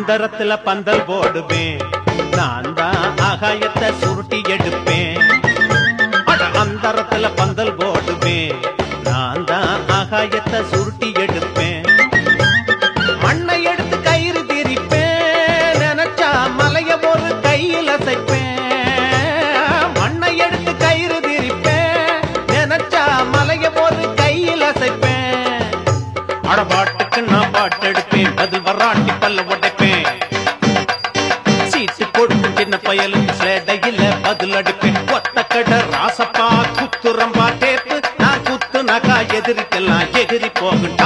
அந்தரத்துல பந்தல் போடுவேன், நான் தான் ஆகாயத்தை சுருட்டி எடுப்பேன். அந்தரத்துல பந்தல் போடுவேன், நான் தான் ஆகாயத்தை சுருட்டி எடுப்பேன். மண்ணை எடுத்து கயிறு திரிப்பேன், நினைச்சா மலைய ஒரு கையில் அசைப்பேன். மண்ணை எடுத்து கயிறு திரிப்பேன், நினைச்சா மலைய ஒரு கையில் அசைப்பேன். அடபாட்டுக்கு நான் பாட்டு எடுப்பேன், பதில் வராட்டி பல்ல உடைப்பேன். சீட்டு கொடுத்து சின்ன பயலுக்கு சேடையில பதில் அடிப்பேன். ஒத்த கடை ராசப்பா குத்துரம்பா தேப்பு, நான் குத்து நகா எதிரிக்கெல்லாம் எகிரி போகுண்டா.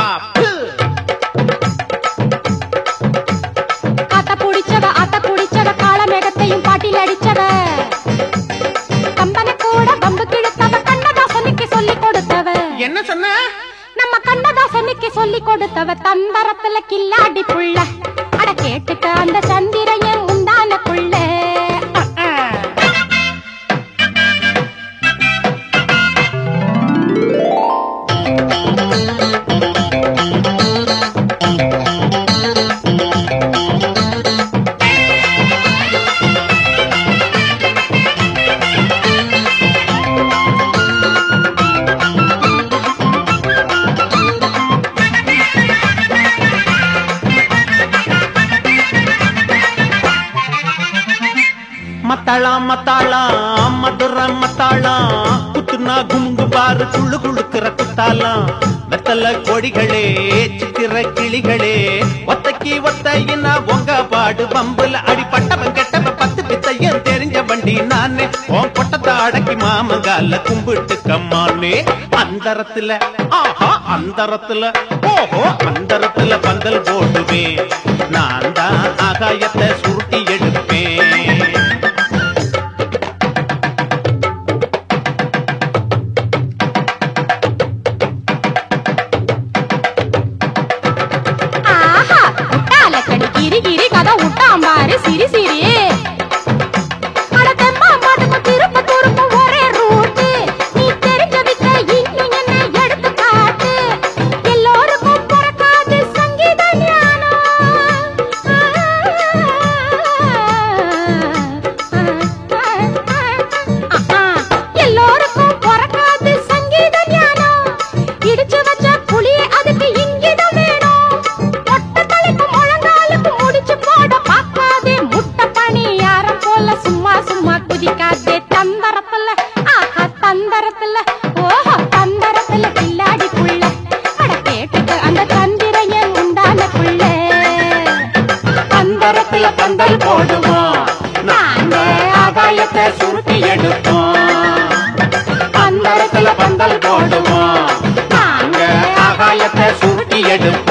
ஆத்த புடிச்சவ கால மேகத்தையும் பாட்டில் அடிச்சவ, கம்பனை கூட பம்பு கிழத்தவ, கண்ணதாசனுக்கு சொல்லி கொடுத்தவ. என்ன சொன்ன? நம்ம கண்ணதாசனுக்கு சொல்லி கொடுத்தவ. தந்தரத்துல கில்லாடி புள்ள, அட கேட்டுக்க அந்த சந்திரையன் உண்டான புள்ள. மத்தாளா மத்தாளா மதுர மத்தாளா, குத்துனா குமுங்கு பாரு குழு குழுக்கிற குத்தாலாம். வெத்தல கொடிகளே சித்திர கிளிகளே, ஒத்தைக்கு ஒத்தையினா உங்க பாடு பம்புல அடிப்பட்டவன் கெட்டவன் பத்து பித்தையும் தெரிஞ்ச வண்டி நானே. உன் கொட்டத்தை அடக்கி மாமங்கால கும்பிட்டு கம்மானே. அந்தரத்துல ஆஹா அந்தரத்துல ஓஹோ அந்தரத்துல பந்தல் போடுவேன், நான் தான் ஆகாயத்தை சுருட்டி எடுப்பேன். சிரி சிரி அடத்தம்மா மாட்டுக்கு திருப்ப துருப்பு ஒரே ரூட்டு. நீ தெரிஞ்ச வித்த இன்னும் என்ன எடுத்து காட்டு. எல்லோருக்கும் பிறக்காது சங்கீத ஞானம். எல்லோருக்கும் பிறக்காது சங்கீத ஞானம். இடிச்சு வச்ச புளியே அதுக்கு இங்கிதம் வேணும். ஒட்ட தலைக்கும் முழங்காலுக்கு முடிச்சு போட பார்க்காதே. முட்டை பணியாரம் போல சும்மா சும்மா குதிக்காதே. தந்தரத்துல ஆஹா தந்தரத்துல ஓஹோ தந்தரத்துல கில்லாடி புள்ள, அட கேட்டுக்கு அந்த சந்திரையன் உண்டான புள்ள. அந்தரத்துல பந்தல் போடுவோம், நாங்க ஆகாயத்தை சுருட்டி எடுப்போம். அந்தரத்துல பந்தல் போடுவோம், நாங்க ஆகாயத்தை சுருட்டி எடுப்போம்.